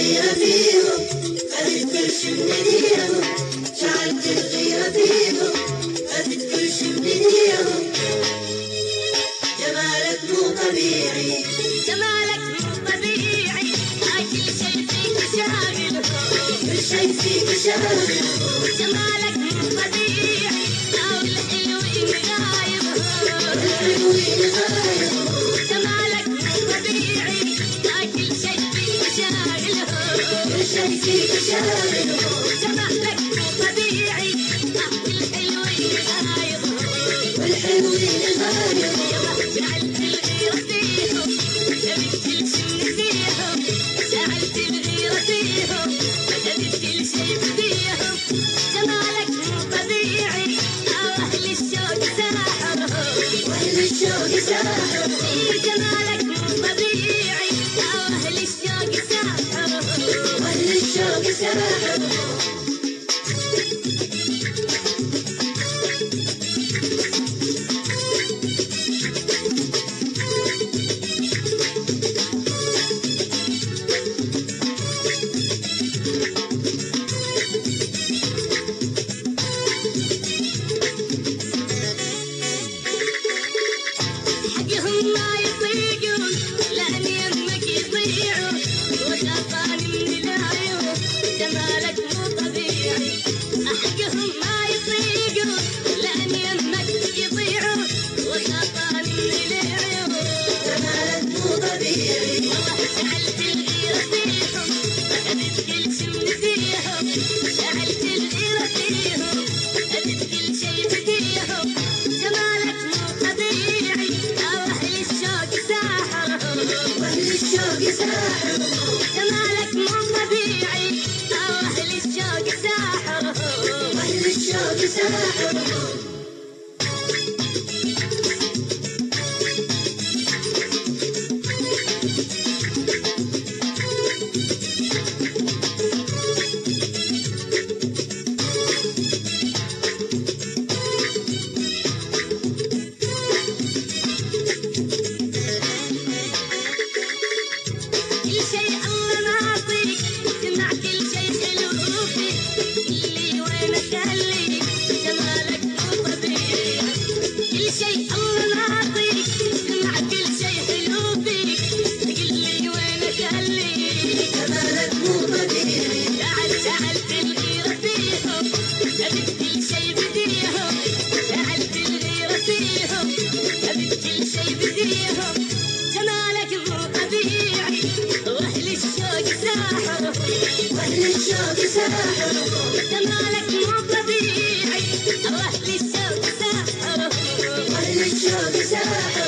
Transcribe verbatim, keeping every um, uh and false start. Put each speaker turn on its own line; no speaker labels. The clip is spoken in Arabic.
الغيرة فيهم خذت كل شي من ايديهم، شعلت الغيرة فيهم خذت كل شي من ايديهم. جمالك مو طبيعي،
جمالك مو طبيعي، كل شي فيك شاغل،
كل شي فيك شاغل.
جمالك مو طبيعي، والحلوين غايب،
والحلوين غايب.
جمالك مو طبيعي، كل شي فيك شاغل،
كل شي فيك شاغل.
جمالك مو طبيعي، والحلوين غايب،
والحلوين غايب.
جعلت الغيرة فيهم جبت كل شي بديهم، جعلت الغيرة فيهم جبت كل شي بديهم. جمالك مو طبيعي، واهل الشوق ساحرهم،
واهل الشوق ساحرهم.
جمالك مو طبيعي، واهل الشوق ساحرهم،
واهل الشوق ساحرهم.
حقهم ما يطيقون لأن يمك يضيعوا، وخافاني من العيون. جمالك مو طبيعي، حقهم ما يطيقون لأن يمك يضيعوا، وخافاني من العيون.
جمالك مو طبيعي،
والله جعلت الغيرة فيهم أخذت كل شي من ايديهم، جعلت الغيرة فيهم أخذت كل شي بديهم. جمالك مو طبيعي، واهل الشوق ساحرهم،
واهل الشوق ساحرهم.
جمالك مو طبيعي، واهل الشوق ساحرهم،
واهل الشوق ساحرهم.
كل شي الله معطيك، جمع كل شي حلو فيك، اللي وينك خليك. جمالك مو طبيعي، كل شي الله معطيك، جمع كل شي حلو فيك، اللي وينك خليك.
جمالك مو طبيعي،
جعل جعلت الغيرة فيهم خذت كل شي بديهم، جعلت الغيرة فيهم خذت كل شي بديهم. جمالك مو طبيعي، واهل الشوق ساحرهم،
واهل الشوق ساحرهم.
جمالك مو طبيعي، واهل الشوق ساحرهم،
واهل الشوق ساحرهم.